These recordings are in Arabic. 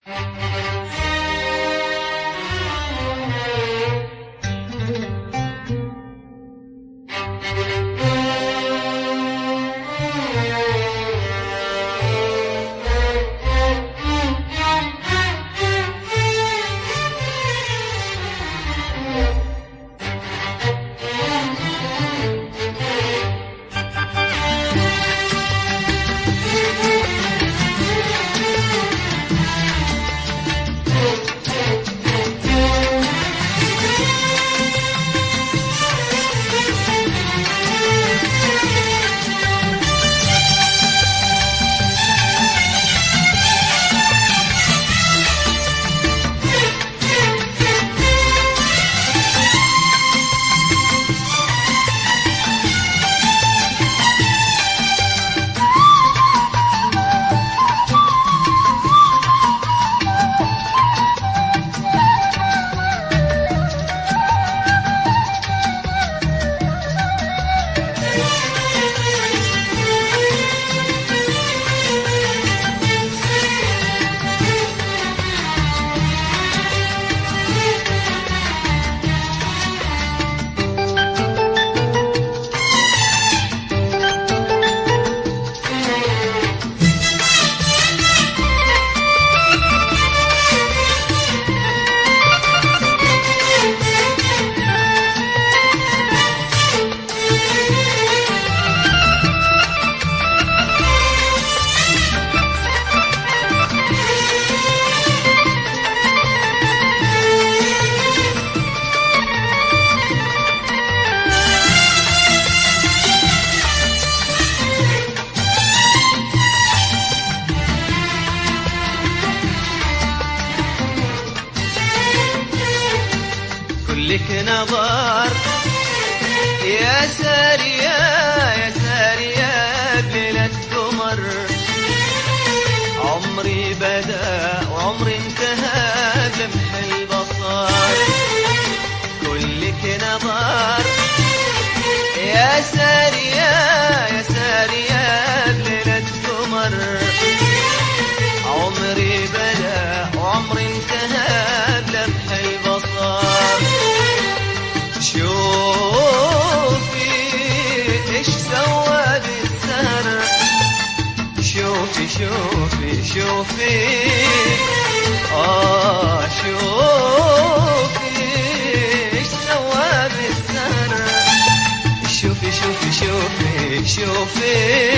لك نظر يا سارية يا سارية بليلة قمر، عمري بدأ وعمري انتهى بلمح البصر. كلك نظر يا سارية يا سارية بليلة قمر، عمري بدأ وعمري انتهى بلمح البصر. شوفي ايش سوى بالسهر، شوفي شوفي شوفي شوفي ايش سوى بالسهر، شوفي شوفي شوفي شوفي.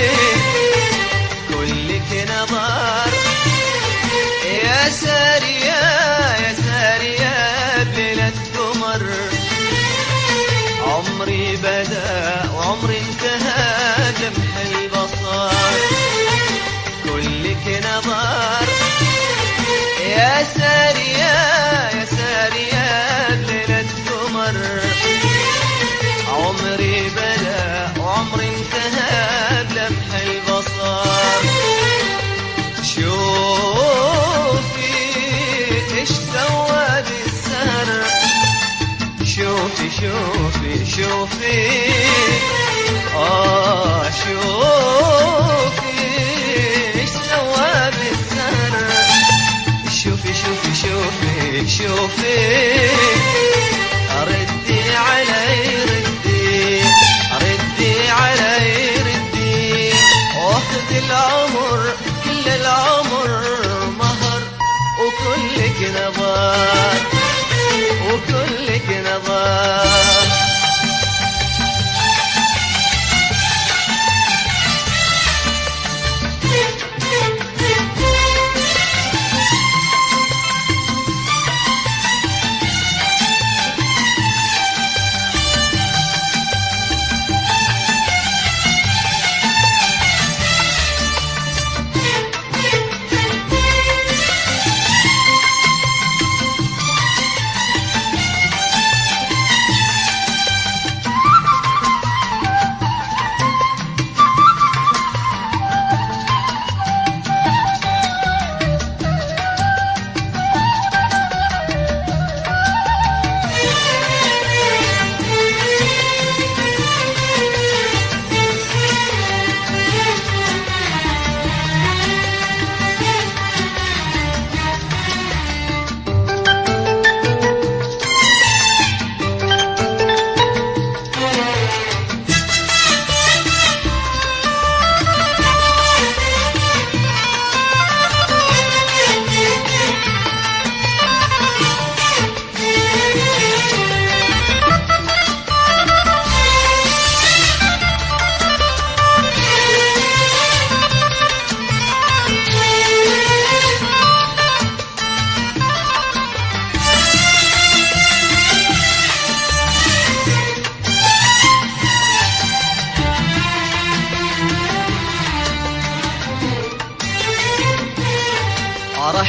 كلك نظر يا سارية يا سارية بليلة قمر، عمري بدأ وعمري انتهى بلمح البصر. كلك نظر يا سارية يا سارية بليلة قمر، عمري بدأ وعمري انتهى بلمح البصر. شوفي ايش سوى بالسهر، شوفي شوفي شوفي شوفي ايش سوى بالسهر، شوفي شوفي شوفي شوفي. ردي علي ردي ردي علي ردي، واخذ العمر كل العمر مهر، وكلك نظر وكلك نظر.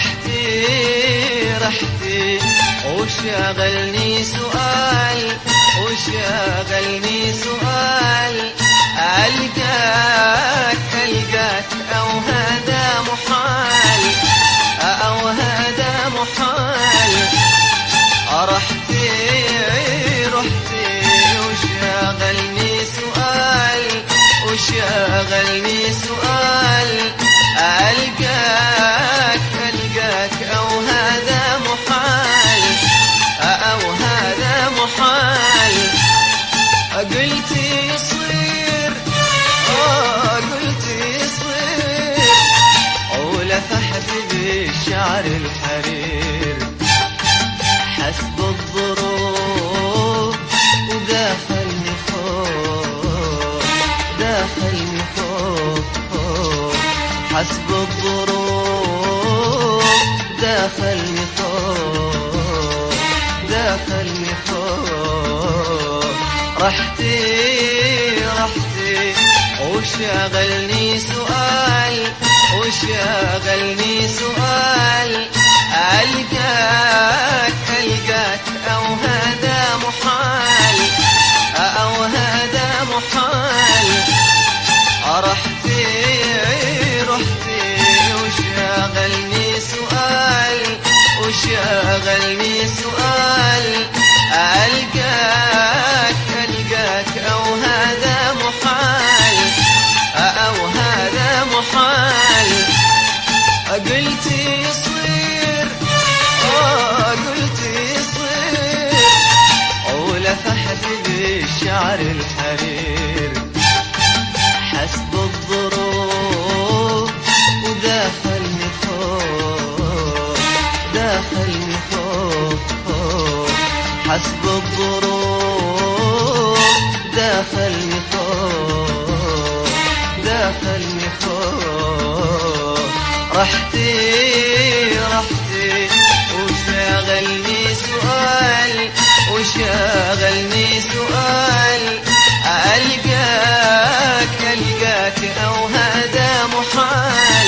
رحتي وشاغلني سؤال ألقاك أو هذا محال رحتي وشاغلني سؤال ألقاك أو هذا محال قلت يصير ولفحت بالشعر الحرير حسب الظروف وداخلني خوف حسب الظروف داخلني خوف رحتي وشاغلني سؤال ألقاك أو هذا محال رحتي وشاغلني سؤال ألقاك أو هذا محال قلت يصير ولفحت بالشعر الحرير حسب الظروف وداخلني خوف حسب الظروف داخلني خوف رحتي وشاغلني سؤال ألقاك أو هذا محال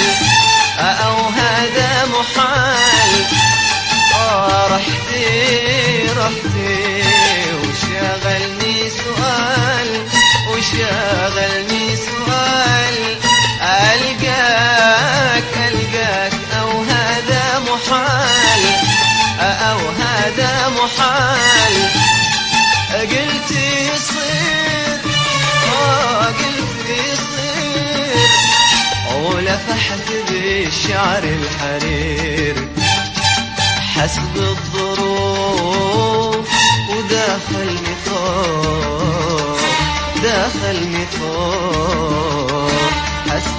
رحتي وشاغلني سؤال ألقاك أو هذا محال قلت يصير ولفحت بالشعر الحرير حسب الظروف وداخلني خوف حسب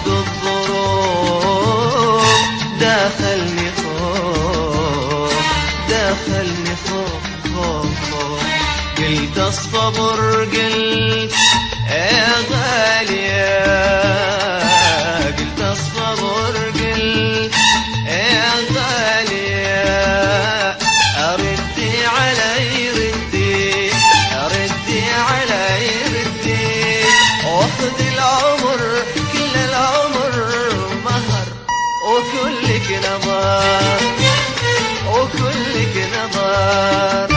الظروف داخلني خوف قلت الصبر قلت يا غالية قلت الصبر قلت يا غالية ردي علي واخذ العمر كل العمر مهر وكلك نظر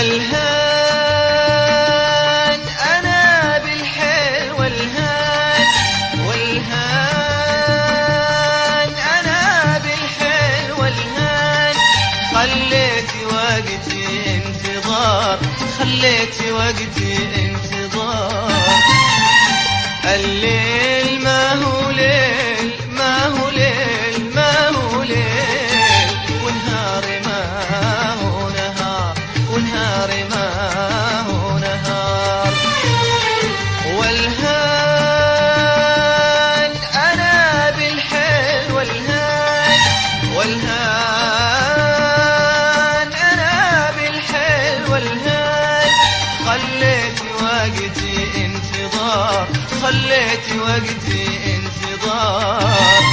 والهان أنا بالحلوة الهان، والهان أنا بالحلوة الهان. خليتي وقتي انتظار، خليتي وقتي انتظار. الليل ما هو ليل، ما هو ليل، ما هو ليل، والنهار ما هو نهار، والنهار ما هو نهار. والهان أنا بالحلوة الهان، والهان أنا بالحلوة الهان. خليتي وقتي انتظار، خليتي وقتي انتظار.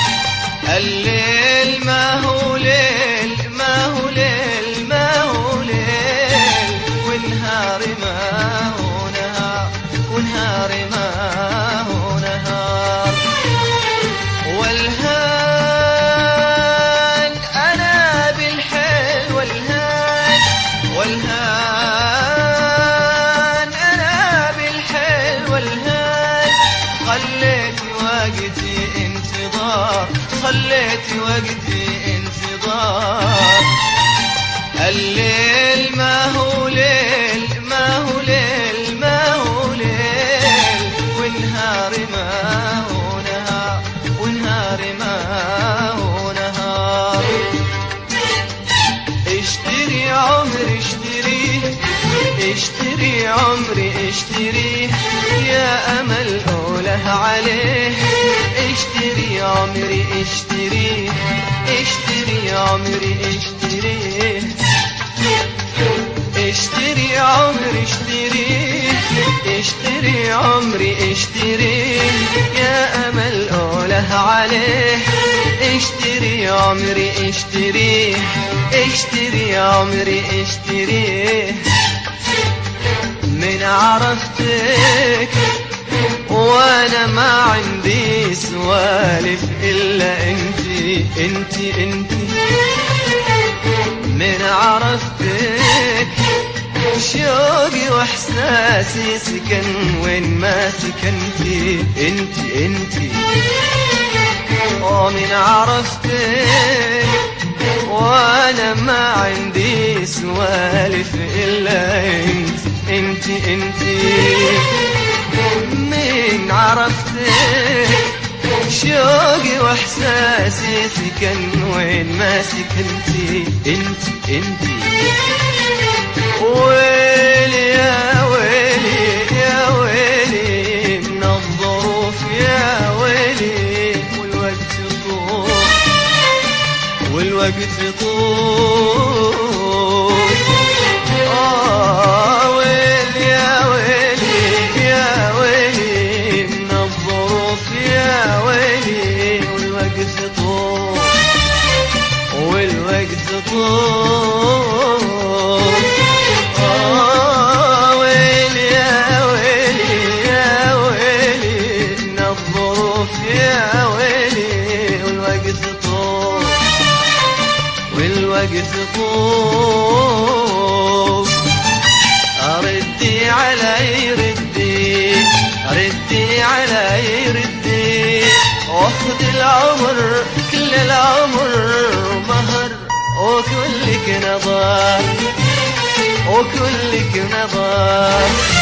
الليل ما هو ليل، ما هو ليل، ما هو ليل، والنهار ما هو نهار، والنهار ما هو نهار. والهان أنا بالحلوة الهان، والهان أنا بالحلوة الهان. خليتي وقتي انتظار، خليتي وقتي انتظار. الليل ما هو ليل، ما هو ليل، ما هو ليل، والنهار ما هو نهار، والنهار ما هو نهار. اشتري عمري اشتريه، اشتري عمري اشتريه، يا أمل أوله عليه. اشتري عمري اشتريه، اشتري عمري اشتريه. اشتري عمري اشتريه، اشتري عمري اشتريه، يا أمل أوله عليه. اشتري عمري اشتريه، اشتري عمري اشتريه. من عرفتك وانا ما عندي سوالف الا انتي، انتي انتي. من عرفتك شوقي واحساسي سكن وين ما سكنتي، انتي انتي. ومن عرفتك وانا ما عندي سوالف الا انتي، انتي انتي. من عرفتك شوقي واحساسي سكن وين ما سكنتي، انتي انتي. ويلي يا ويلي، يا ويلي من الظروف، يا ويلي والوقت طول، والوقت طول. ويلي يا ويلي، يا ويلي من الظروف، يا ويلي والوقت طول، والوقت طول. ويلي يا ويلي، يا ويلي من الظروف، يا ويلي والوقت طول، والوقت طول. ردي علي ردي، ردي علي ردي، واخذ العمر كل العمر مهر، وكلك نظر، وكلك نظر.